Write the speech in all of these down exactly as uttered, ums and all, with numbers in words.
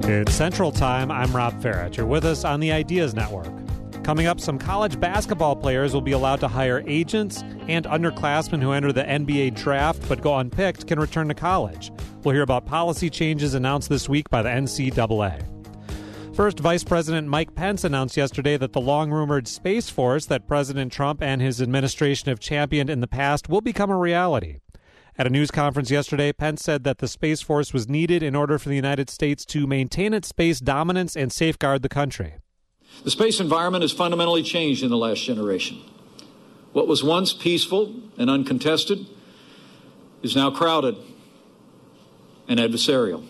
It's Central Time. I'm Rob Farrett. You're with us on the Ideas Network. Coming up, some college basketball players will be allowed to hire agents, and underclassmen who enter the N B A draft but go unpicked can return to college. We'll hear about policy changes announced this week by the N C double A. First, Vice President Mike Pence announced yesterday that the long-rumored Space Force that President Trump and his administration have championed in the past will become a reality. At a news conference yesterday, Pence said that the Space Force was needed in order for the United States to maintain its space dominance and safeguard the country. The space environment has fundamentally changed in the last generation. What was once peaceful and uncontested is now crowded and adversarial.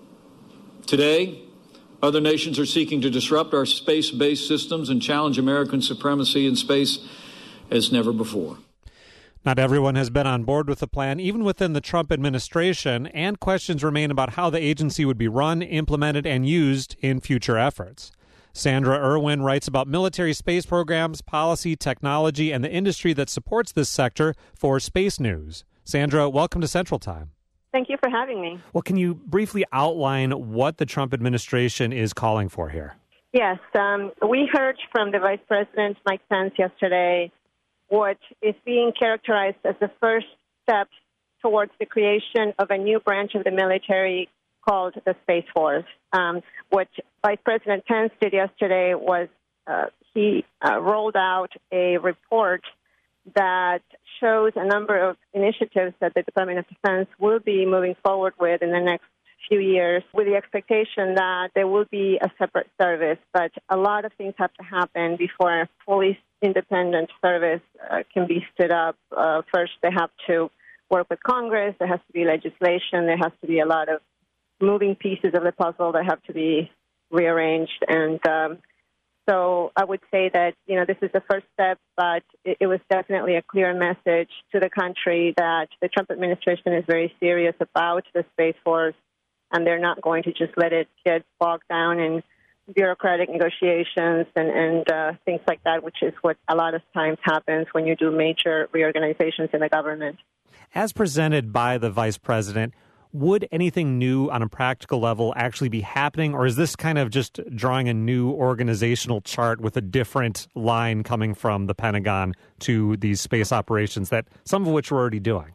Today, other nations are seeking to disrupt our space-based systems and challenge American supremacy in space as never before. Not everyone has been on board with the plan, even within the Trump administration, and questions remain about how the agency would be run, implemented, and used in future efforts. Sandra Irwin writes about military space programs, policy, technology, and the industry that supports this sector for Space News. Sandra, welcome to Central Time. Thank you for having me. Well, can you briefly outline what the Trump administration is calling for here? Yes, um, we heard from the Vice President, Mike Pence, yesterday what is being characterized as the first step towards the creation of a new branch of the military called the Space Force. Um, what Vice President Pence did yesterday was uh, he uh, rolled out a report that shows a number of initiatives that the Department of Defense will be moving forward with in the next few years, with the expectation that there will be a separate service. But a lot of things have to happen before a fully independent service uh, can be stood up. Uh, first, they have to work with Congress. There has to be legislation. There has to be a lot of moving pieces of the puzzle that have to be rearranged. And um, so I would say that, you know, this is the first step, but it, it was definitely a clear message to the country that the Trump administration is very serious about the Space Force, and they're not going to just let it get bogged down in bureaucratic negotiations and, and uh, things like that, which is what a lot of times happens when you do major reorganizations in the government. As presented by the vice president, would anything new on a practical level actually be happening, or is this kind of just drawing a new organizational chart with a different line coming from the Pentagon to these space operations that some of which we're already doing?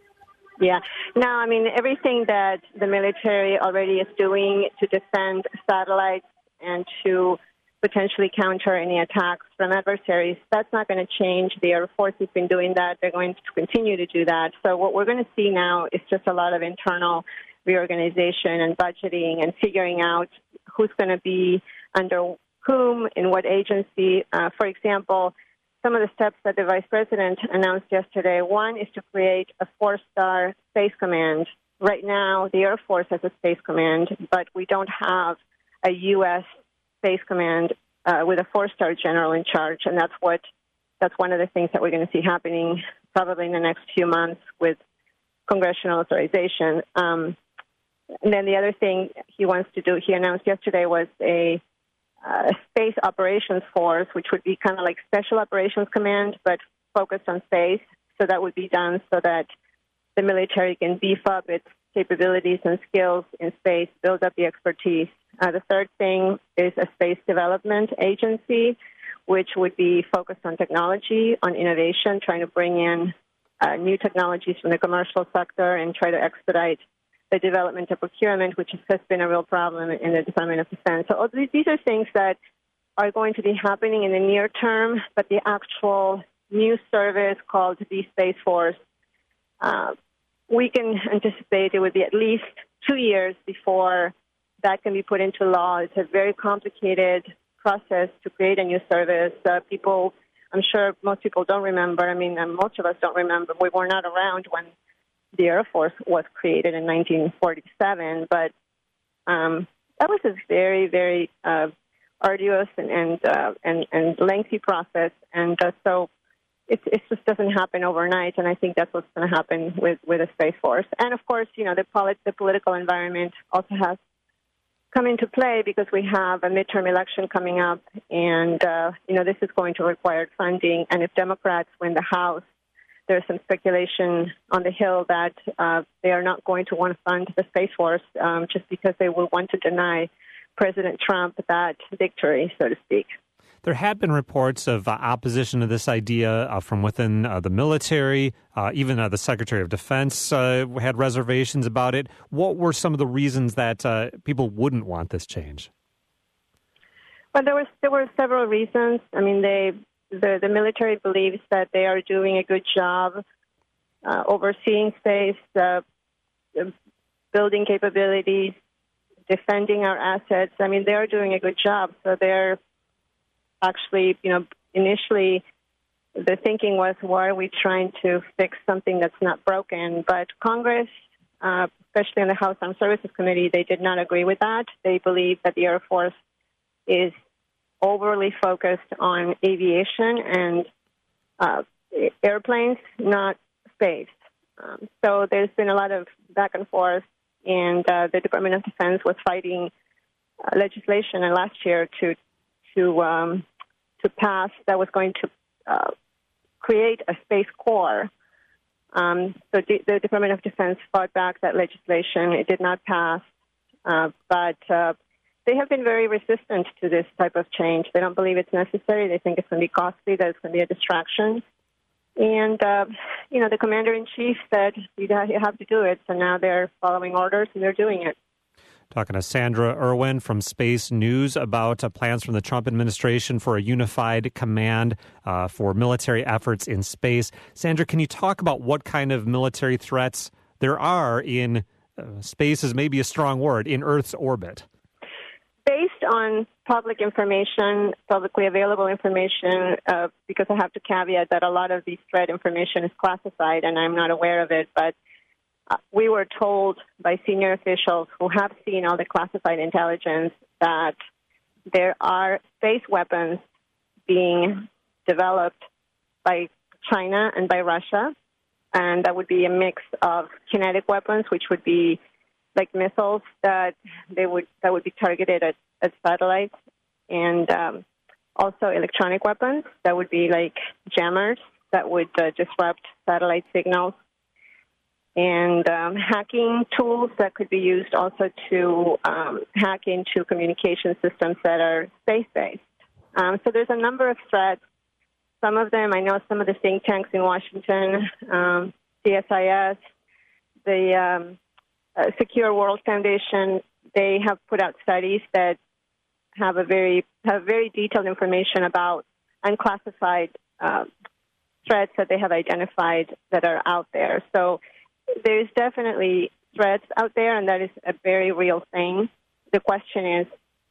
Yeah. No, I mean, everything that the military already is doing to defend satellites and to potentially counter any attacks from adversaries, that's not going to change. The Air Force has been doing that. They're going to continue to do that. So what we're going to see now is just a lot of internal reorganization and budgeting and figuring out who's going to be under whom in what agency. Uh, for example, some of the steps that the Vice President announced yesterday, one is to create a four-star space command. Right now, the Air Force has a space command, but we don't have a U S Space Command uh, with a four-star general in charge, and that's what that's one of the things that we're going to see happening probably in the next few months with congressional authorization. Um, and then the other thing he wants to do, he announced yesterday, was a uh, Space Operations Force, which would be kind of like Special Operations Command, but focused on space. So that would be done so that the military can beef up its capabilities and skills in space, build up the expertise. Uh, the third thing is a space development agency, which would be focused on technology, on innovation, trying to bring in uh, new technologies from the commercial sector and try to expedite the development of procurement, which has been a real problem in the Department of Defense. So all these are things that are going to be happening in the near term, but the actual new service called the Space Force, uh, we can anticipate it would be at least two years before that can be put into law. It's a very complicated process to create a new service. Uh, people, I'm sure most people don't remember. I mean, most of us don't remember. We were not around when the Air Force was created in nineteen forty-seven, but um, that was a very, very uh, arduous and and, uh, and and lengthy process. And uh, so it, it just doesn't happen overnight, and I think that's what's going to happen with, with the Space Force. And, of course, you know, the, polit- the political environment also has come into play because we have a midterm election coming up, and, uh, you know, this is going to require funding. And if Democrats win the House, there's some speculation on the Hill that uh, they are not going to want to fund the Space Force um, just because they will want to deny President Trump that victory, so to speak. There had been reports of uh, opposition to this idea uh, from within uh, the military. Uh, even uh, the Secretary of Defense uh, had reservations about it. What were some of the reasons that uh, people wouldn't want this change? Well, there was there were several reasons. I mean, they the, the military believes that they are doing a good job uh, overseeing space, uh, building capabilities, defending our assets. I mean, they are doing a good job. So they're actually, you know, initially the thinking was, why are we trying to fix something that's not broken? But Congress, uh, especially in the House Armed Services Committee, they did not agree with that. They believe that the Air Force is overly focused on aviation and uh, airplanes, not space. Um, so there's been a lot of back and forth, and uh, the Department of Defense was fighting uh, legislation uh, last year to to um, to pass that was going to uh, create a space corps. Um, so the, the Department of Defense fought back that legislation. It did not pass, uh, but uh, they have been very resistant to this type of change. They don't believe it's necessary. They think it's going to be costly, that it's going to be a distraction. And, uh, you know, the commander-in-chief said you have to do it, so now they're following orders and they're doing it. Talking to Sandra Irwin from Space News about uh, plans from the Trump administration for a unified command uh, for military efforts in space. Sandra, can you talk about what kind of military threats there are in uh, space is maybe a strong word, in Earth's orbit? Based on public information, publicly available information, uh, because I have to caveat that a lot of the threat information is classified and I'm not aware of it, but uh, we were told by senior officials who have seen all the classified intelligence that there are space weapons being developed by China and by Russia, and that would be a mix of kinetic weapons, which would be like missiles that they would that would be targeted at, at satellites, and um, also electronic weapons that would be like jammers that would uh, disrupt satellite signals, and um, hacking tools that could be used also to um, hack into communication systems that are space-based. Um, so there's a number of threats. Some of them, I know some of the think tanks in Washington, um, C S I S, the um, Uh, Secure World Foundation, they have put out studies that have a very have very detailed information about unclassified uh, threats that they have identified that are out there. So there's definitely threats out there, and that is a very real thing. The question is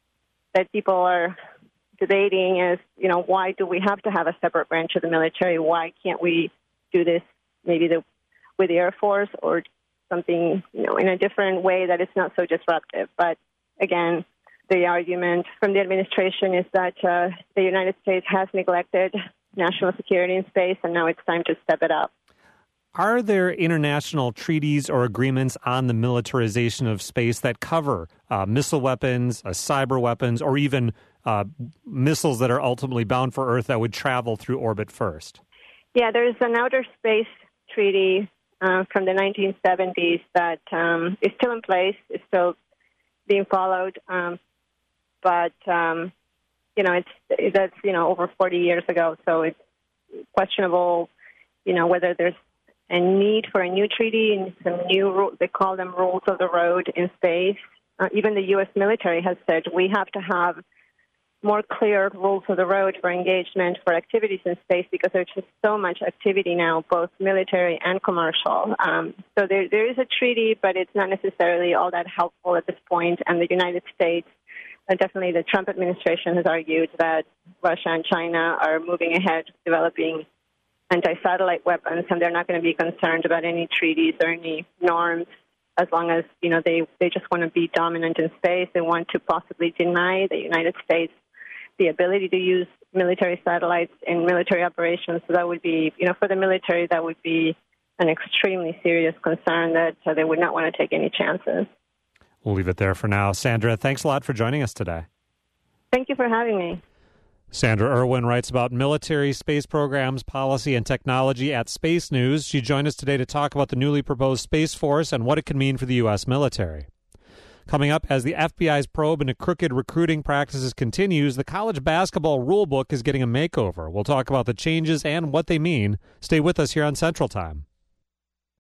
that people are debating is, you know, why do we have to have a separate branch of the military? Why can't we do this maybe the, with the Air Force or something, you know, in a different way that it's not so disruptive? But again, the argument from the administration is that uh, the United States has neglected national security in space, and now it's time to step it up. Are there international treaties or agreements on the militarization of space that cover uh, missile weapons, uh, cyber weapons, or even uh, missiles that are ultimately bound for Earth that would travel through orbit first? Yeah, there's an outer space treaty Uh, from the nineteen seventies that um, is still in place, is still being followed, um, but um, you know it's that's you know over forty years ago, so it's questionable, you know, whether there's a need for a new treaty and some new rule. They call them rules of the road in space. Uh, even the U S military has said we have to have more clear rules of the road for engagement for activities in space because there's just so much activity now, both military and commercial. Um, so there, there is a treaty, but it's not necessarily all that helpful at this point. And the United States, uh, definitely the Trump administration has argued that Russia and China are moving ahead developing anti-satellite weapons, and they're not going to be concerned about any treaties or any norms as long as, you know, they, they just want to be dominant in space. They want to possibly deny the United States the ability to use military satellites in military operations. So that would be, you know, for the military, that would be an extremely serious concern that uh, they would not want to take any chances. We'll leave it there for now. Sandra, thanks a lot for joining us today. Thank you for having me. Sandra Irwin writes about military space programs, policy, and technology at Space News. She joined us today to talk about the newly proposed Space Force and what it could mean for the U S military. Coming up, as the F B I's probe into crooked recruiting practices continues, the college basketball rulebook is getting a makeover. We'll talk about the changes and what they mean. Stay with us here on Central Time.